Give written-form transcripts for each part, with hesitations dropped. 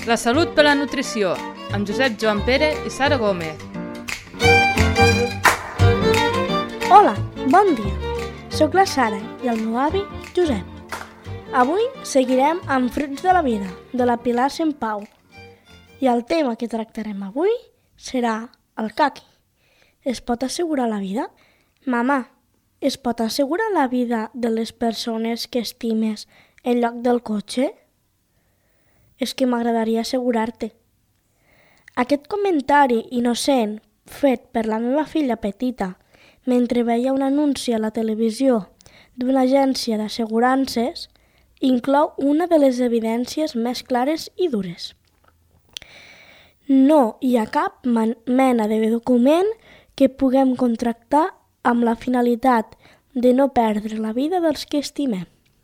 La salut per la nutrició, amb Josep Joan Pere i Sara Gómez. Hola, bon dia. Soc la Sara i el meu avi, Josep. Avui seguirem amb Fruits de la vida, de la Pilar Sempau. I el tema que tractarem avui serà el caqui. Es pot assegurar la vida? Mamà, es pot assegurar la vida de les persones que estimes en lloc del cotxe? És que m'agradaria assegurar-te. Aquest comentari innocent fet per la meva filla petita mentre veia un anunci a la televisió d'una agència d'assegurances inclou una de les evidències més clares i dures. No hi ha cap mena de document que puguem contractar amb la finalitat de no perdre la vida dels que estimem.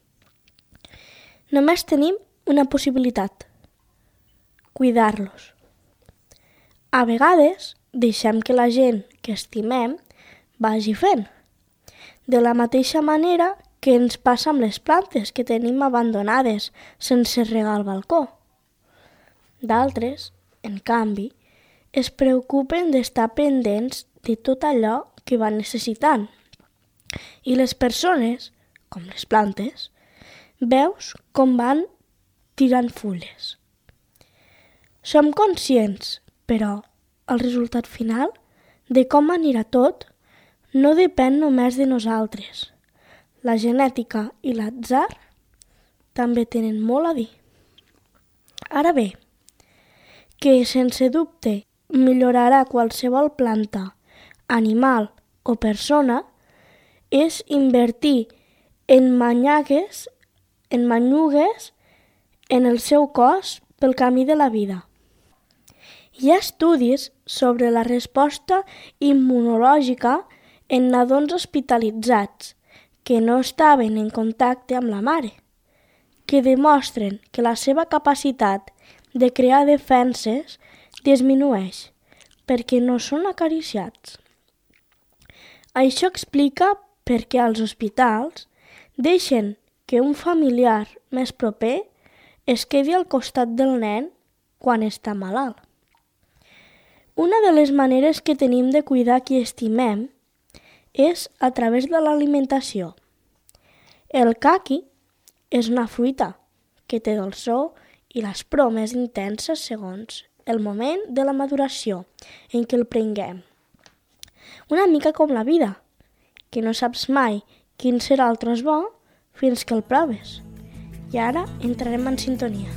Només tenim una possibilitat: cuidar-los. A vegades deixem que la gent que estimem vagi fent, de la mateixa manera que ens passa amb les plantes que tenim abandonades sense regar al balcó. D'altres, en canvi, es preocupen d'estar pendents de tot allò que van necessitant. I les persones, com les plantes, veus com van tirant fulles. Som conscients, però el resultat final de com anirà tot no depèn només de nosaltres. La genètica i l'atzar també tenen molt a dir. Ara bé, que sense dubte millorarà qualsevol planta, animal o persona és invertir en manyugues en el seu cos pel camí de la vida. Hi ha estudis sobre la resposta immunològica en nadons hospitalitzats que no estaven en contacte amb la mare, que demostren que la seva capacitat de crear defenses disminueix perquè no són acariciats. Això explica per què als hospitals deixen que un familiar més proper es quedi al costat del nen quan està malalt. Una de les maneres que tenim de cuidar qui estimem és a través de l'alimentació. El caqui és una fruita que té dolçor i l'espror més intensa segons el moment de la maduració en què el prenguem. Una mica com la vida, que no saps mai quin serà el tros bo fins que el proves. I ara entrarem en sintonia.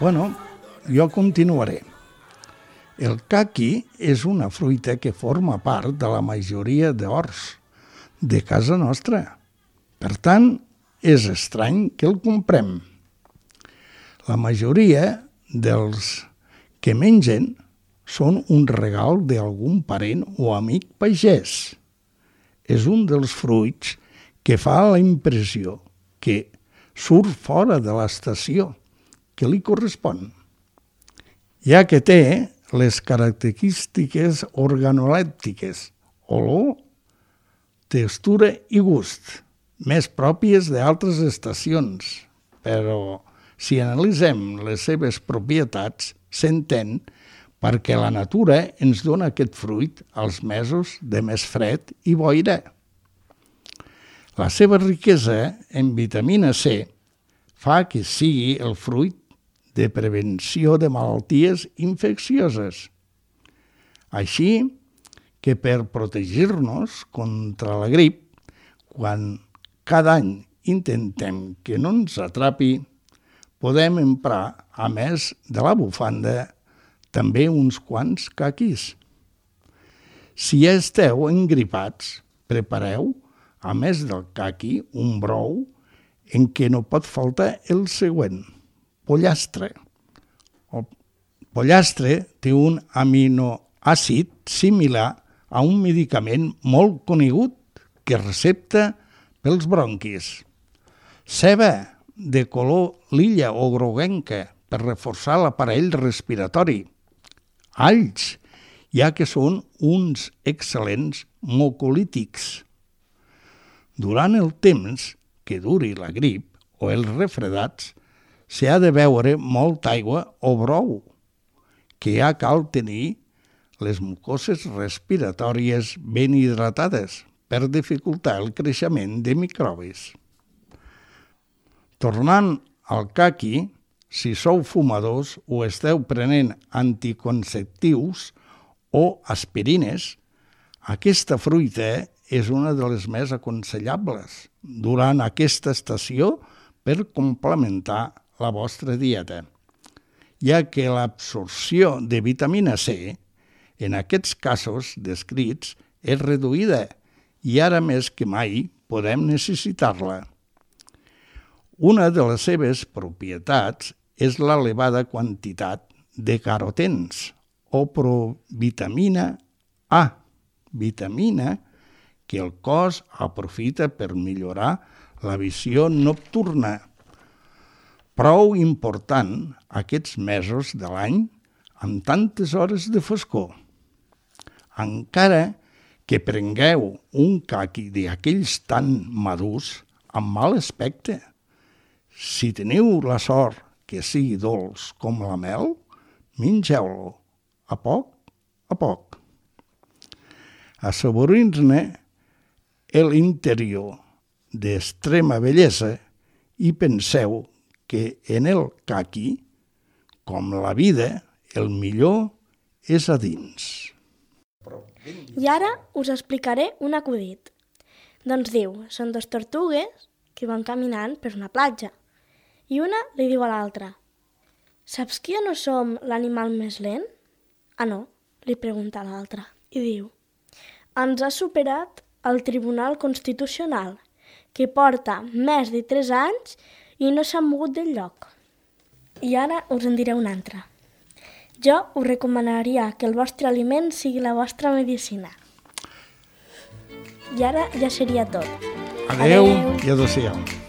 Jo continuaré. El caqui és una fruita que forma part de la majoria d'horts de casa nostra. Per tant, és estrany que el comprem. La majoria dels que mengen són un regal d'algun parent o amic pagès. És un dels fruits que fa la impressió que surt fora de l'estació que li correspon, ja que té les característiques organolèptiques, olor, textura i gust, més pròpies d'altres estacions, però si analitzem les seves propietats, s'entén perquè la natura ens dona aquest fruit als mesos de més fred i boira. La seva riquesa en vitamina C fa que sigui el fruit de prevenció de malalties infeccioses. Així que per protegir-nos contra la grip, quan cada any intentem que no ens atrapi, podem emprar, a més de la bufanda, també uns quants caquis. Si ja esteu engripats, prepareu, a més del caqui, un brou en què no pot faltar el següent: pollastre. El pollastre té un aminoàcid similar a un medicament molt conegut que recepta pels bronquis. Ceba de color lilla o groguenca per reforçar l'aparell respiratori. Alls, ja que són uns excel·lents mucolítics. Durant el temps que duri la grip o els refredats, s'ha de beure molta aigua o brou, que ja cal tenir les mucoses respiratòries ben hidratades per dificultar el creixement de microbis. Tornant al caqui, si sou fumadors o esteu prenent anticonceptius o aspirines, aquesta fruita és una de les més aconsellables durant aquesta estació per complementar la vostra dieta, ja que l'absorció de vitamina C en aquests casos descrits és reduïda i ara més que mai podem necessitar-la. Una de les seves propietats és l'elevada quantitat de carotens o provitamina A, vitamina que el cos aprofita per millorar la visió nocturna. Prou important aquests mesos de l'any amb tantes hores de foscor. Encara que prengueu un caqui d'aquells tan madurs amb mal aspecte, si teniu la sort que sigui dolç com la mel, mengeu-lo a poc. Assaborint-ne l'interior d'extrema bellesa i penseu que en el caqui, com la vida, el millor és a dins. I ara us explicaré un acudit. Doncs diu, són dos tortugues que van caminant per una platja i una li diu a l'altra: «Saps que ja no som l'animal més lent?» «Ah, no?», li pregunta l'altra i diu: «Ens ha superat el Tribunal Constitucional, que porta més de 3 anys i no s'ha mogut del lloc». I ara us en diré una altra. Jo us recomanaria que el vostre aliment sigui la vostra medicina. I ara ja seria tot. Adeu i adéu-siau.